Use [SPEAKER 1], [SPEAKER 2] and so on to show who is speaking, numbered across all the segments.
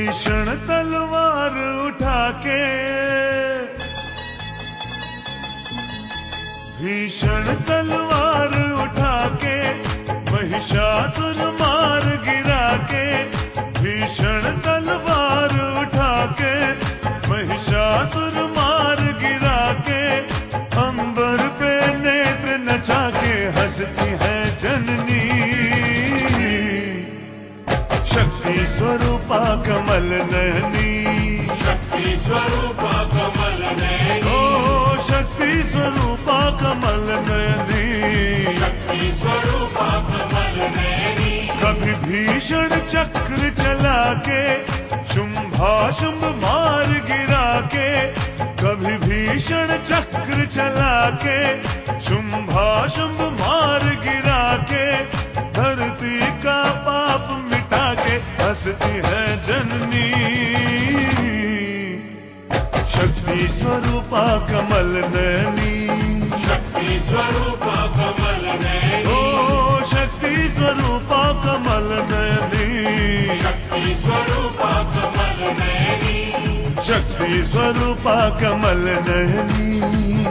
[SPEAKER 1] भीषण तलवार उठा के, भीषण तलवार उठा के महिषासुर मार गिरा के, भीषण तलवार उठा के महिषासुर मार गिरा के, अंबर पे नेत्र नचा के हंसती है जननी, शक्ति स्वरूपा कमल नयनी,
[SPEAKER 2] शक्ति स्वरूपा कमल नयनी,
[SPEAKER 1] ओ शक्ति स्वरूपा कमल नयनी,
[SPEAKER 2] शक्ति स्वरूपा कमल नयनी।
[SPEAKER 1] कभी भीषण चक्र चला के शुंभाशुंभ मार गिरा के, कभी भीषण चक्र चला के शुंभाशुंभ मार गिरा के, धरती का पाप मिटा के हंसती है जननी, शक्ति स्वरूपा कमल नयनी,
[SPEAKER 2] शक्ति स्वरूपा कमल नयनी,
[SPEAKER 1] ओ शक्ति स्वरूपा कमल नयनी,
[SPEAKER 2] शक्ति स्वरूपा कमल नयनी,
[SPEAKER 1] शक्ति स्वरूपा कमल नयनी।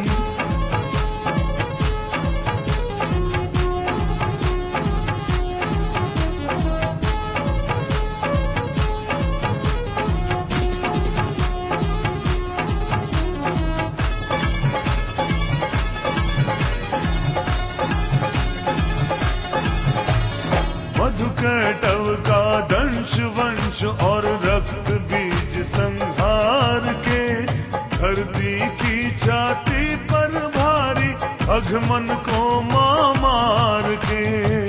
[SPEAKER 1] मधुकैटव का दंश वंश और रक्त बीज संहार के, धरती की छाती पर भारी अघमन को मां मार के,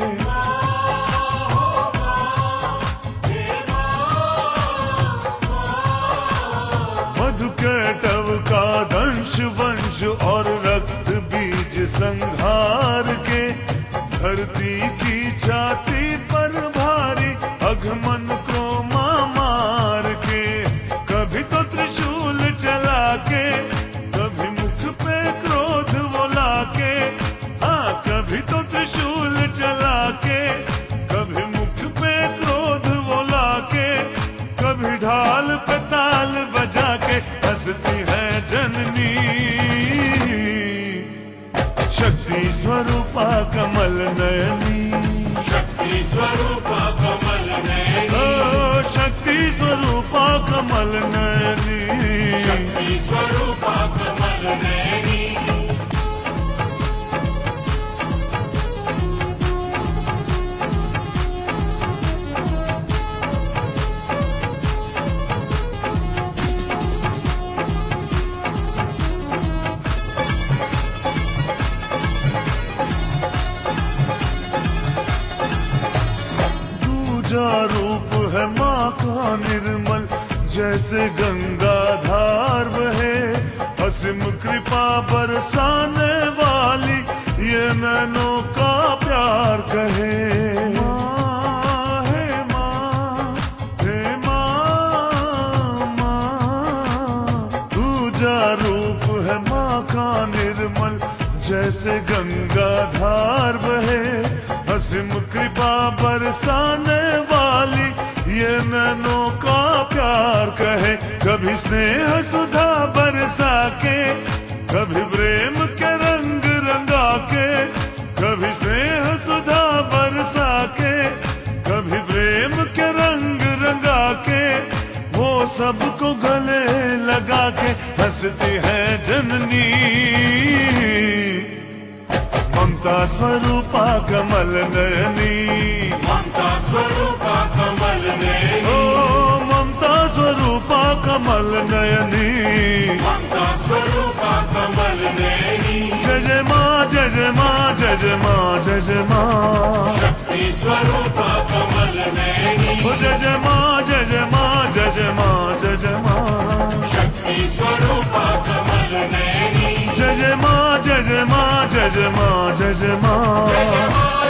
[SPEAKER 1] मधुकैटव का दंश वंश और रक्त बीज संहार के, धरती की छाती पर भारी अघमन को मां मार के, कभी तो त्रिशूल चला के, कभी मुख पे क्रोध वो लाके, हाँ कभी तो त्रिशूल चला के, कभी मुख पे क्रोध वो लाके, कभी ढाल पे ताल बजा के हंसती है जननी, शक्ति स्वरूपा कमल नयनी,
[SPEAKER 2] शक्ति स्वरूपा कमल नयनी,
[SPEAKER 1] ओ शक्ति स्वरूपा कमल नयनी,
[SPEAKER 2] शक्ति स्वरूपा कमल नयनी।
[SPEAKER 1] दूजा रूप है माँ का निर्मल, जैसे गंगा धार बहे, असीम कृपा बरसाने वाली ये नैनों का प्यार कहे, माँ है माँ, हे माँ माँ। दूजा रूप है माँ का निर्मल, जैसे गंगा धार बहे, असीम कृपा बरसाने वाली ये नैनों का प्यार कहे, कभी स्नेह सुधा बरसा के, कभी प्रेम के रंग रंगा के, कभी स्नेह सुधा बरसा के, कभी प्रेम के रंग रंगा के, वो सबको गले लगा के हंसती है जननी, ममता स्वरूपा कमल नयनी,
[SPEAKER 2] ममता स्वरूपा कमल नयनी,
[SPEAKER 1] ओ ममता स्वरूपा कमल नयनी,
[SPEAKER 2] ममता स्वरूपा कमल नयनी।
[SPEAKER 1] जय जय माँ जय जय माँ जय जय माँ जय जय माँ,
[SPEAKER 2] शक्ति स्वरूपा कमल नयनी,
[SPEAKER 1] ओ जय जय माँ जय जय माँ जय जय माँ जय जय माँ,
[SPEAKER 2] शक्ति स्वरूपा कमल नयनी,
[SPEAKER 1] जय जय माँ जय जय माँ जय जय माँ जय जय माँ।